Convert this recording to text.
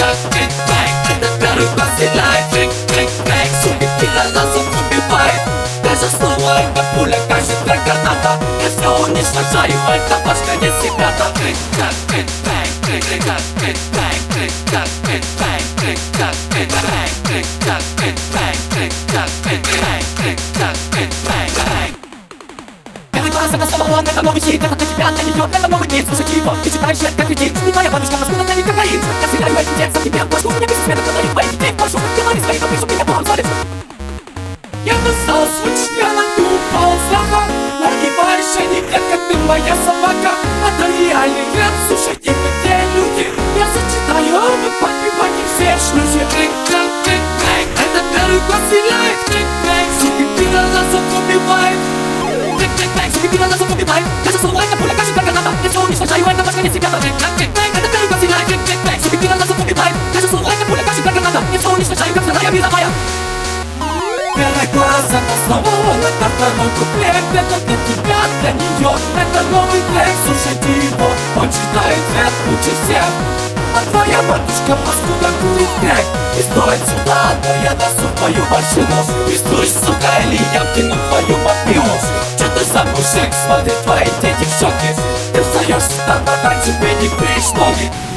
так, трик-трик. Это первый класс стреляет, трик-трик-трик. Сука, тебя разум убивает. Даже слово это пуля, каждый трек граната. Я все уничтожаю, это ваш конец, ребята. Трик-трик, трик-трик, трик-трик, трик-трик, трик-трик, трик-трик, трик-трик, трик-трик, трик-трик, трик-трик, трик-трик, трик-трик, трик-трик, трик-трик. Первый класс это самоон, это новый хит, это для тебя, для нее, это новый мир. Слушай его, ты читаешь это как кредит. Не твоя подушка, возможно, для них кокаин. Я стреляю этим текстом тебе в башку, мне без света продаю твои детей в башку. Делай свои, но пишу меня план, залез. Я достал свой член, а ты упал в захар. Нагибаешь, а не так, как ты моя собака. Это реальный рэп, слушайте, где люди. Я зачитаю, а вы подпевайте все шлюзи. Трик-трик, трик-трик, это первый класс стреляет. Трик-трик, сука, пидорасов убивает. Трик-трик-трик, сука, пидорасов убивает. Даже слово это пуля, кажется, граната. Я все уничтожаю, это ваш конец, ребята. Трик-трик-трик, это первый класс стреляет. Трик-трик-трик, сука, пидорасов убивает. Даже слово это пуля, кажется, граната. Я все уничтожаю, как вторая мировая. Первый класс, это снова это второй куплет. Это для тебя, для нее, это новый трек. Слушайте его, он читает рэп лучше всех. А твоя матушка паскуда курит крэк. И стоит сюда, но я несу твою машину. И стой, сука, или я вкину твою мобилу. Че ты за мужик, смотри, твои дети в шоке. Ты встаешь сюда, пока тебе не греешь ноги.